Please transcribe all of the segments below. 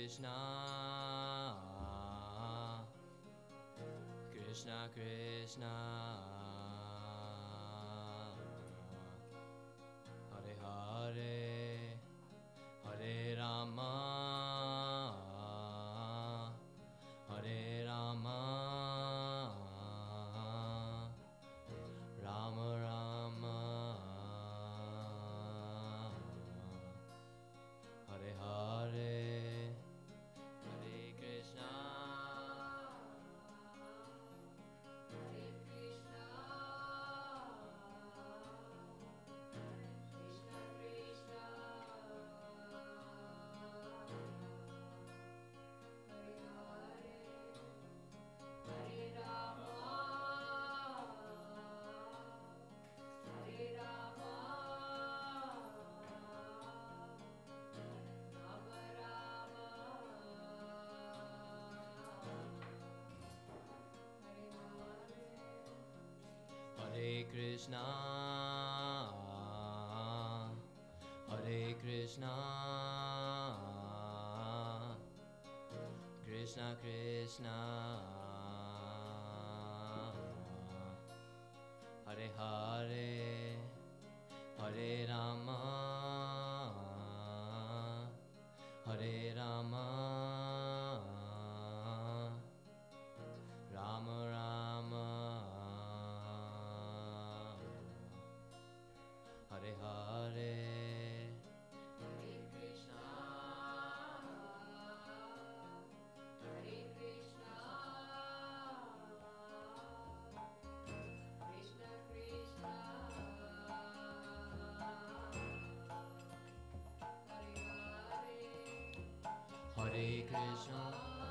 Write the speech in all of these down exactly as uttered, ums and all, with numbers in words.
Krishna, Krishna Krishna, Hare Hare, Hare Rama, Hare Rama, Rama Rama, Hare Hare, Hare Krishna, Hare Krishna, Krishna Krishna, Hare Hare, Hare Rama, Hare Rama, Rama Rama, Hare Hare, Hare Krishna, Hare Krishna, Krishna Krishna, Hare Hare, Hare Rama, Hare Rama, Rama Rama, Hare Hare, Hare Krishna, Hare Krishna, Krishna Krishna, Hare Hare, Hare Krishna,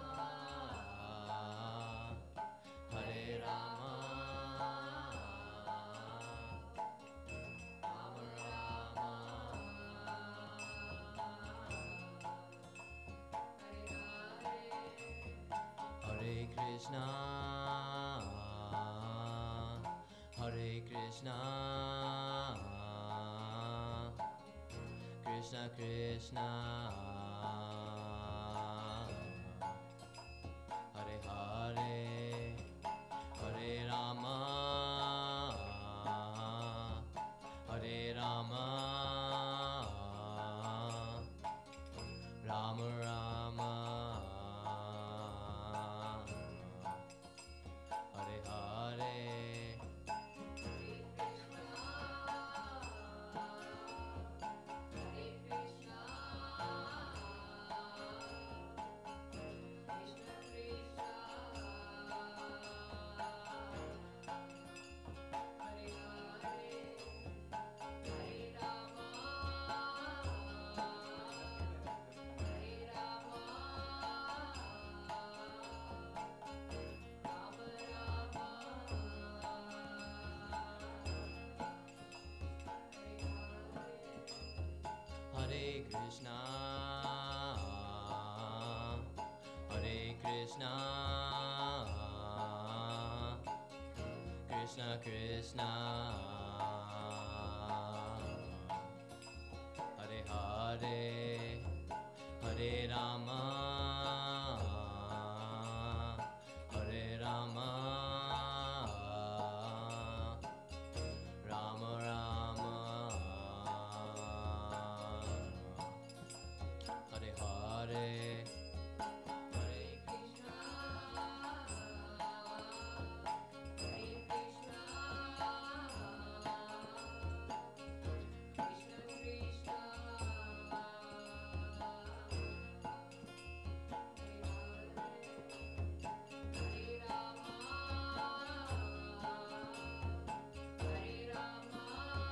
Hare Rama, Rama Rama, Hare Hare, Hare Krishna, Hare Krishna, Krishna Krishna, Hare Hare, Hare Rama, Hare Rama, Rama Rama, Hare Hare, Hare Krishna, Hare Krishna, Krishna Krishna, Hare Hare, Hare Rama, Hare Rama, Rama Rama, Hare Krishna, Hare Krishna, Krishna Krishna, Hare Hare, Hare Rama, Hare Rama, Rama Rama, Hare Hare, Hare Krishna, Hare Krishna, Krishna Krishna, Hare Rama, Hare Rama,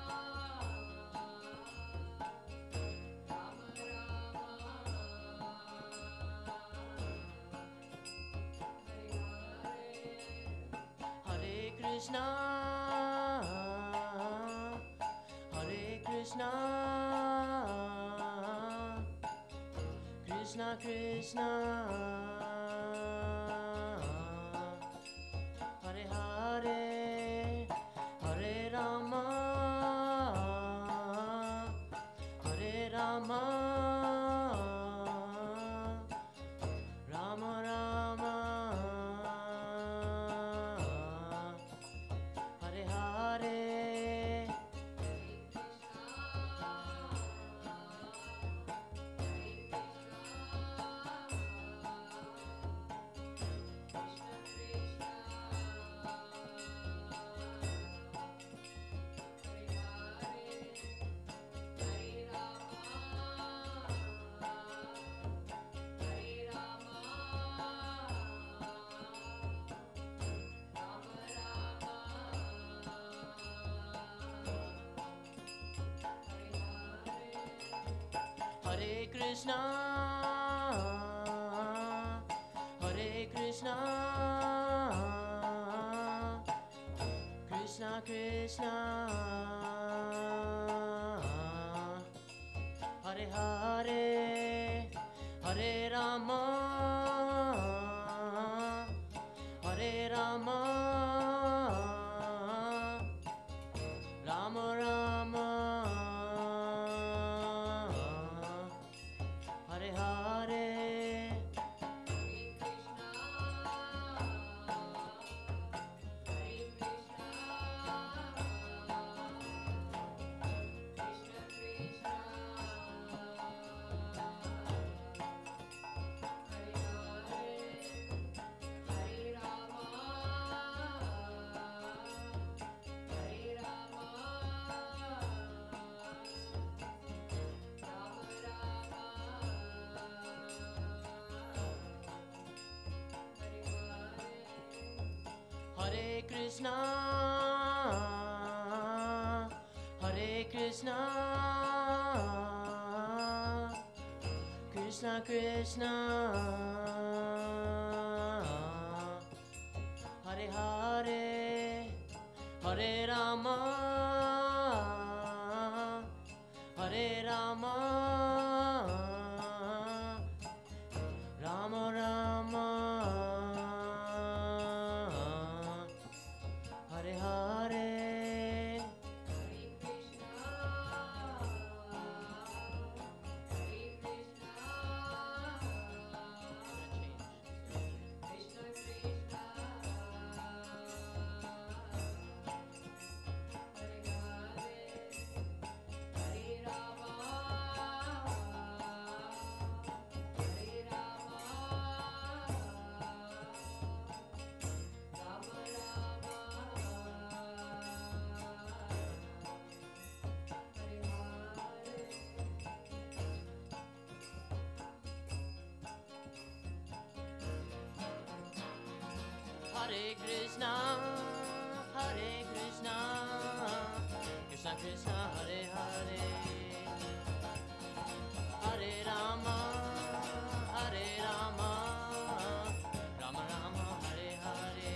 Rama Rama, Hare Krishna, Hare Krishna, Krishna Krishna, Hare Hare, Hare Rama, Hare Rama, Krishna, Hare Krishna, Krishna Krishna, Hare Hare, Hare Rama, Hare Rama, Rama Rama, Hare Hare. Hare Krishna, Hare Krishna, Krishna Krishna, Hare Hare, Hare Rama, Hare Rama, Rama Rama, Hare Hare. Hare Krishna, Hare Krishna, Krishna Krishna, Hare Hare, Hare Rama, Hare Rama, Rama Rama, Hare Hare.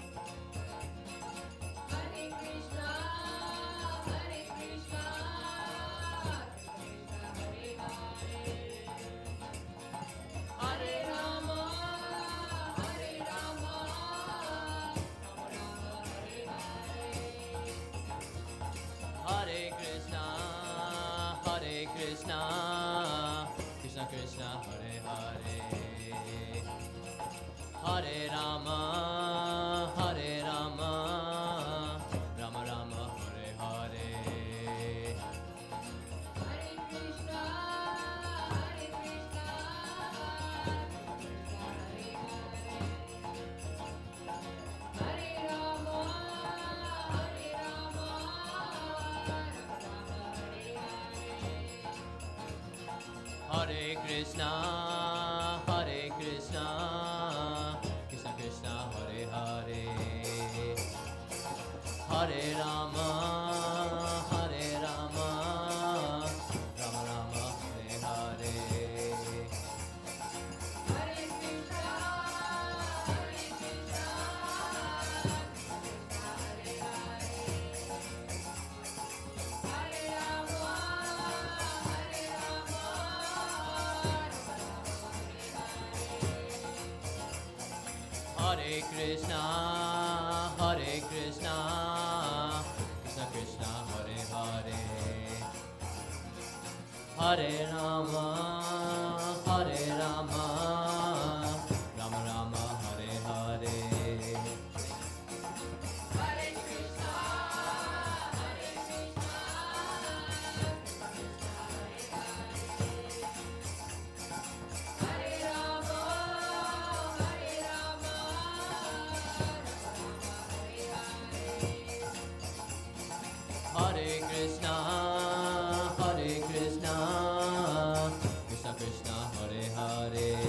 Hare Krishna, Hare Krishna, Krishna Hare Hare, Hare Rama, Hare Rama, Hare Krishna, Hare Krishna, Krishna Krishna, Hare Hare, Hare Rama, Hare Rama, Rama Rama, Hare Hare. Hare Krishna, Hare Krishna, Hare Rama, Hare Rama, Hare Krishna, Hare Krishna, Krishna Krishna, Hare Hare, Hare Rama, Hare Rama, Rama Rama, Hare Hare. Hare Krishna, Hare Krishna, Hare Rama, Hare Rama, Hare Krishna, Hare Krishna, Krishna Krishna, Hare Hare, Hare Rama, Hare Rama, Rama Rama, Hare Hare. Hare Krishna, Hare Krishna, Hare Rama, Hare Rama, Hare Krishna, Hare Krishna, Krishna Krishna, Hare Hare,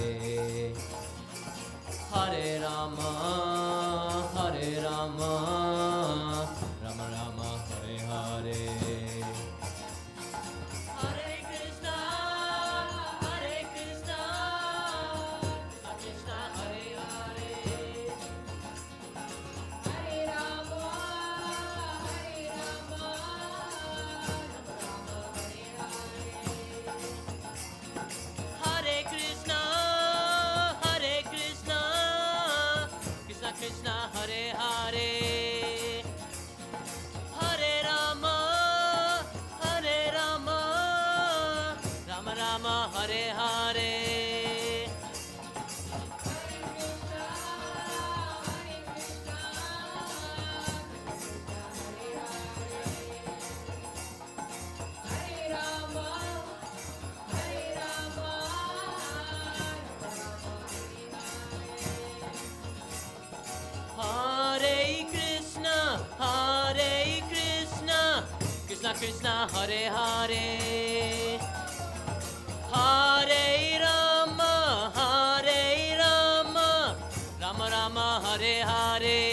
Krishna, Hare Hare, Hare Rama, Hare Rama, Rama Rama, Hare Hare.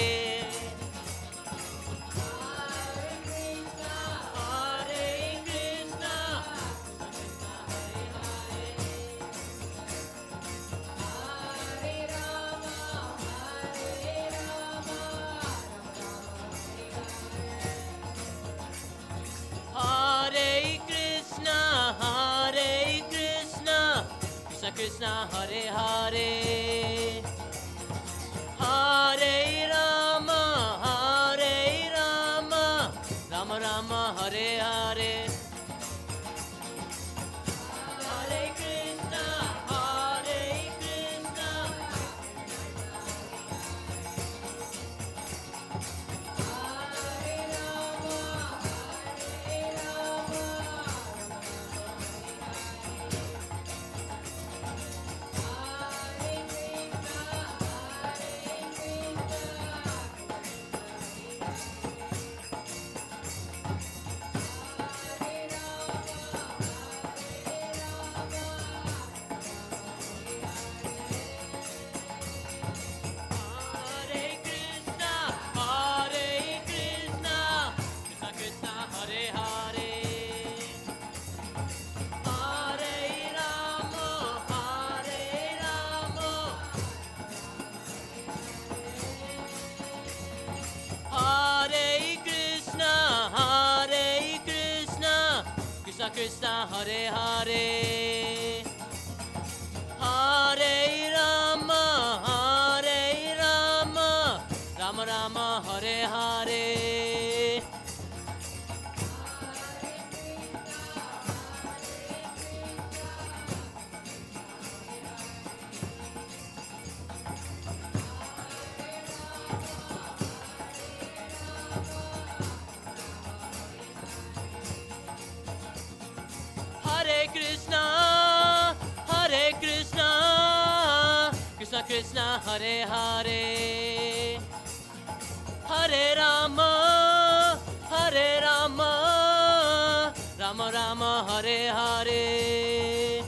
Krishna, Hare Hare, Hare Rama, Hare Rama, Rama Rama, Hare Hare, Hare Krishna, Hare Krishna, Hare Rama, Hare Rama. Krishna, Hare Hare, Hare Rama, Hare Rama, Rama Rama, Hare Hare. Hare Krishna, Hare Krishna, Krishna Krishna, Hare Hare, Hare Rama, Hare Rama, Rama Rama, Hare Hare.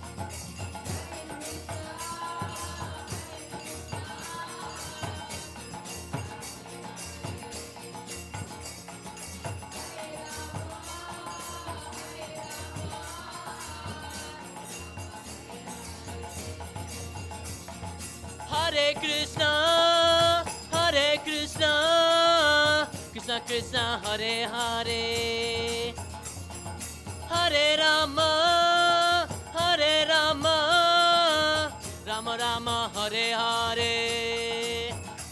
Hare Krishna, Hare Krishna, Krishna Krishna, Hare Hare, Hare Rama, Hare Rama, Rama Rama, Hare Hare.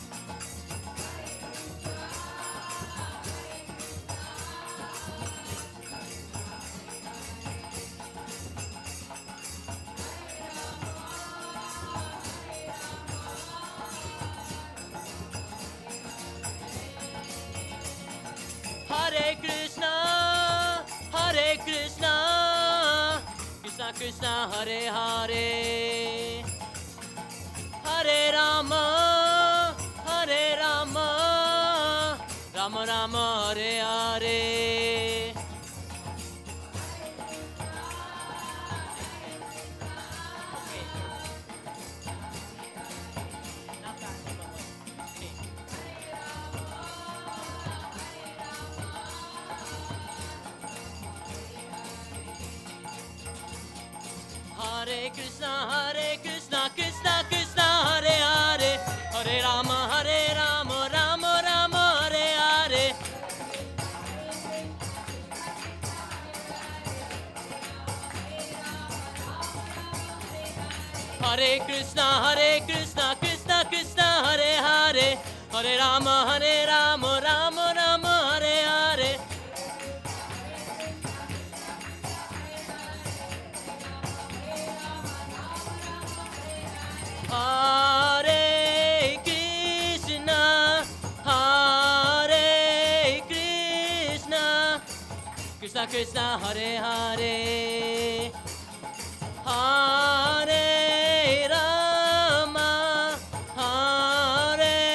Hare Krishna, Hare Krishna, Krishna Krishna, Hare Hare, Hare Rama, Hare Rama, Rama Rama, Hare Hare. Hare Krishna, Hare Krishna, Krishna Krishna, Hare Hare, Hare Rama, Hare Rama, Rama Rama, Hare Hare. Hare Krishna, Hare Krishna, Krishna Krishna, Hare Hare, Hare Rama, Hare Rama, Rama Rama, Hare Hare. Hare Krishna, Hare Krishna, Krishna Krishna, Hare Hare, Hare Rama,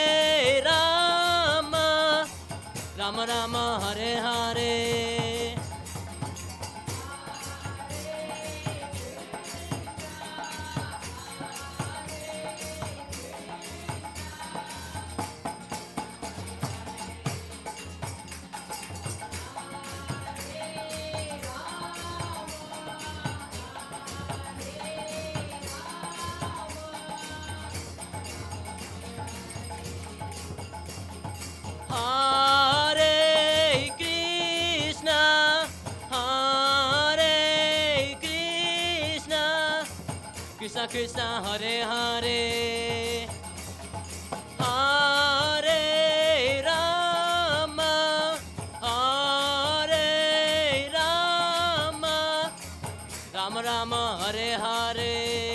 Hare Rama, Rama Rama, Hare Hare. Krishna Krishna Hare Hare Hare Rama Hare Rama Rama Rama Hare Hare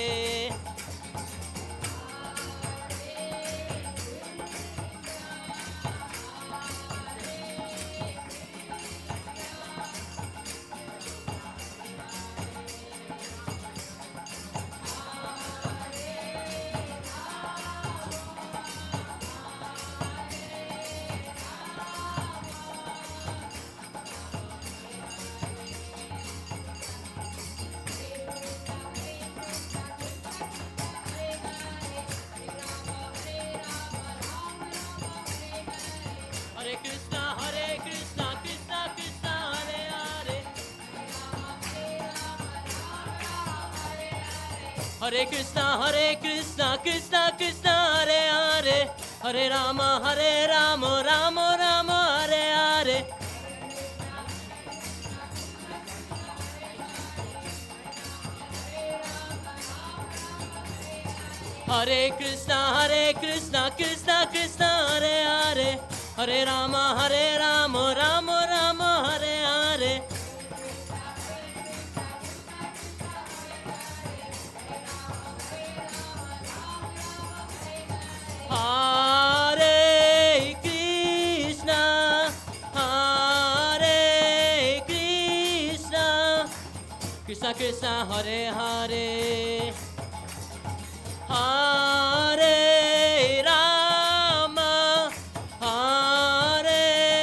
Hare Krishna, Hare Krishna, Krishna Krishna, Hare Hare. Hare Krishna, Hare Krishna, Krishna Krishna, Hare Hare. Hare Rama, Hare Rama, Rama Rama, Hare Hare. Hare Krishna, Hare Krishna, Krishna Krishna, Hare Hare. Hare Rama, Hare Rama, Rama Rama, Hare Hare. Hare Krishna, Hare Krishna, Krishna Krishna, Hare Hare. Hare Rama, Hare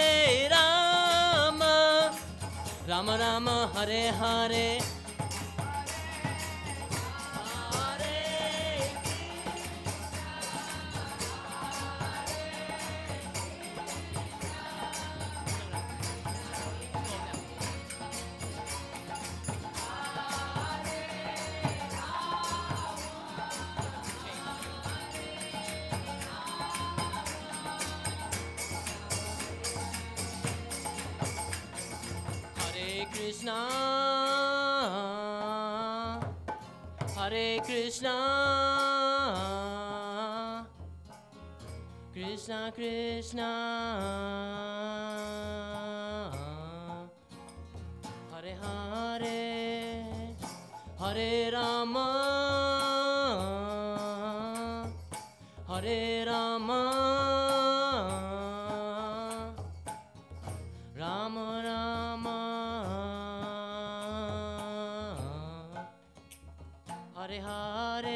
Rama, Rama Rama, Hare Hare. Hare Krishna, Hare Krishna, Krishna Krishna, Hare Hare, Hare Rama, Hare Rama, Rama Rama, Hare Hare.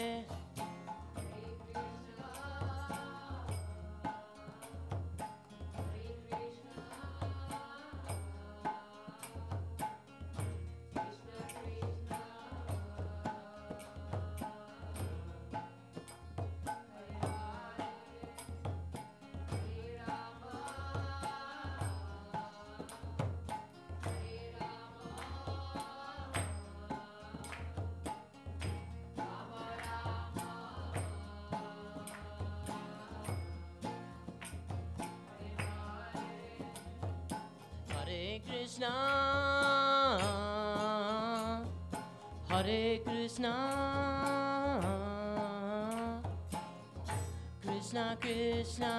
Hare Krishna, Hare Krishna, Krishna Krishna,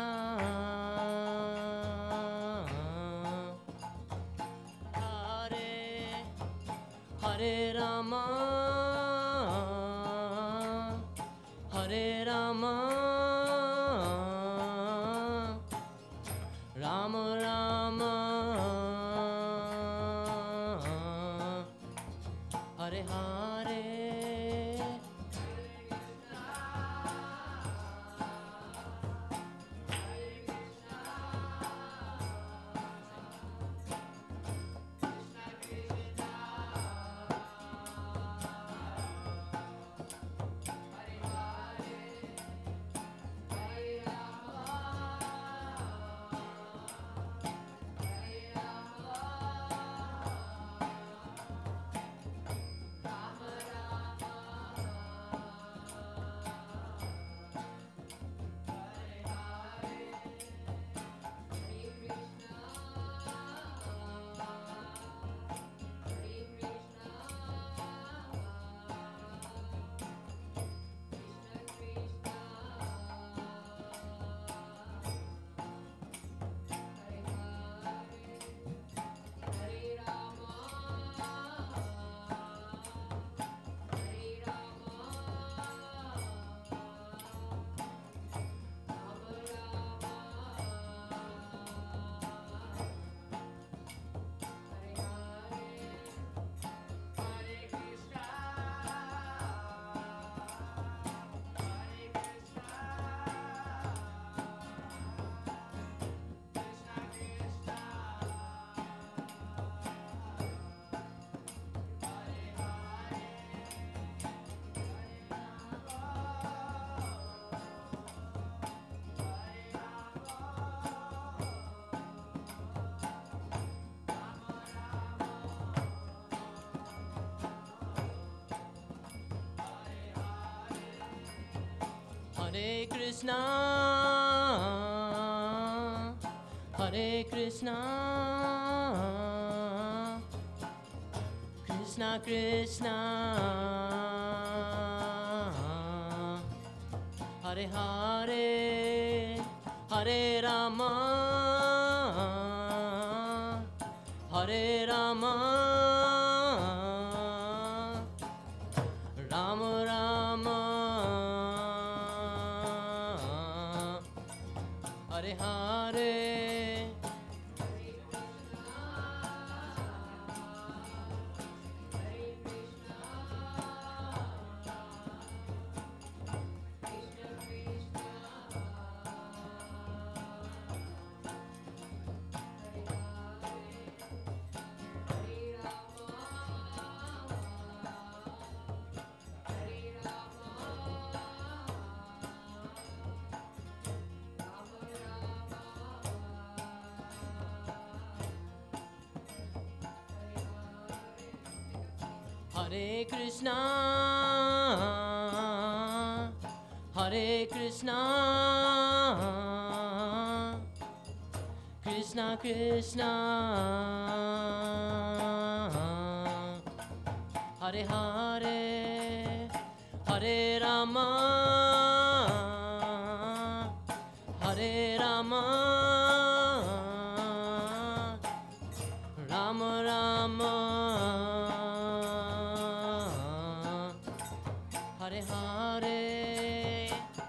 Hare Hare Rama, Hare Rama, Rama Rama, Hare Hare. Hare Krishna, Hare Krishna, Krishna Krishna, Hare Hare, Hare Rama, Hare Rama, Rama Rama, Hare Hare. Hare Krishna, Hare Krishna, Krishna Krishna, Hare Hare, Hare Rama, Hare Rama, Rama Rama, Hare Hare.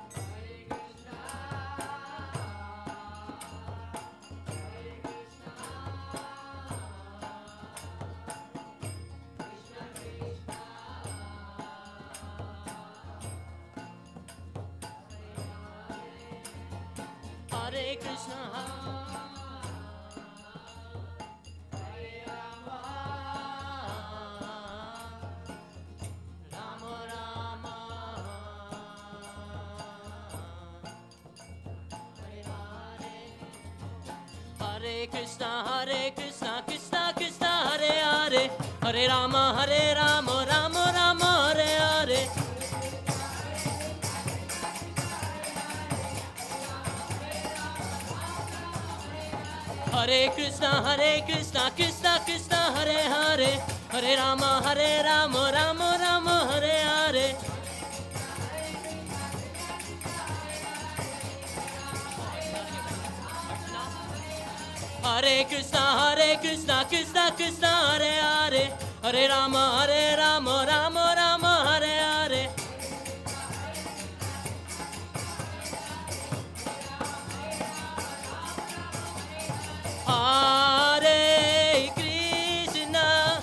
Hare Krishna, Hare Rama, Rama Rama, Hare Hare. Hare Krishna, Hare Krishna, Krishna Krishna, Hare Hare, Hare Rama, Hare Rama, Rama Rama, Hare Hare. Hare Krishna, Hare Krishna, Krishna Krishna, Hare Hare, Hare Rama, Hare Rama, Rama Rama, Hare Hare. Hare Krishna, Hare Krishna, Krishna Krishna, Hare Hare, Hare Rama, Hare Rama, Rama Rama, Hare Hare. Hare Krishna,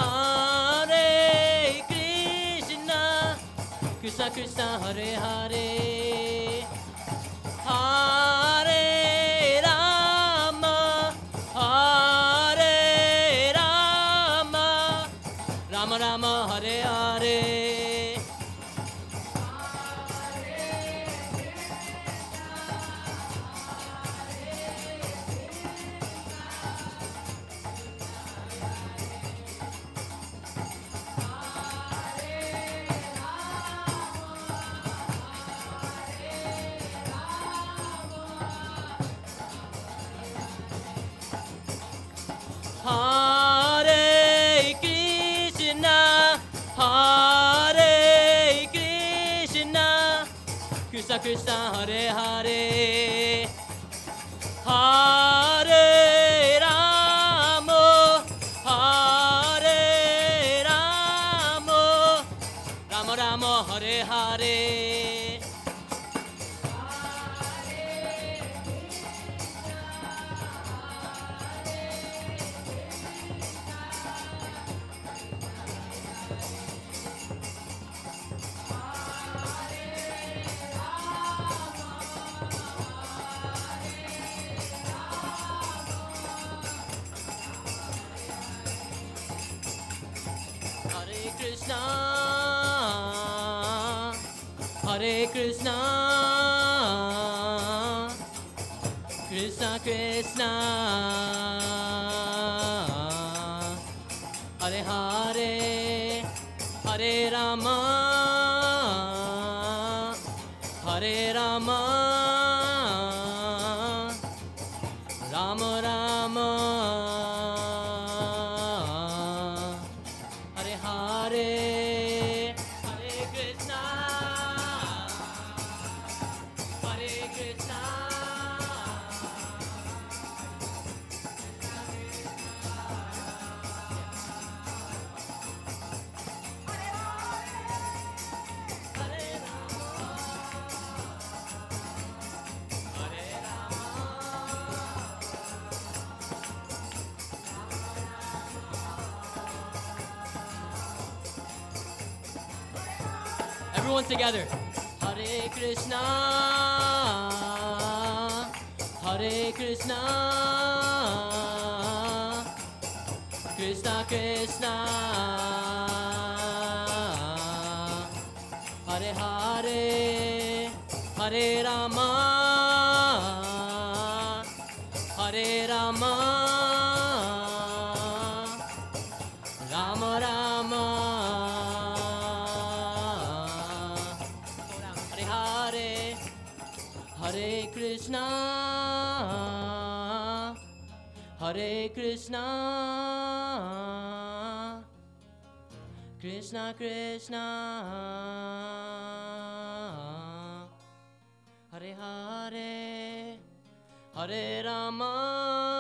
Hare Krishna, Krishna Krishna, Hare Hare, Hare Rama, Hare Rama, Rama Rama, Hare Hare. Hare Krishna, Hare Krishna, Krishna Krishna, Hare Hare, Hare Rama, Hare Rama, Rama Rama, Hare Hare. Hare Krishna, Hare Krishna, Krishna Krishna, Hare Hare, Hare Rama, Hare Hare Rama, Rama Rama, Hare Hare, Hare Krishna, Hare Krishna. Everyone together. Hare Krishna, Hare Krishna, Krishna Krishna, Hare Hare, Hare Rama, Hare Rama, Rama Rama. Hare Krishna, Hare Krishna, Krishna Krishna, Hare Hare, Hare Rama.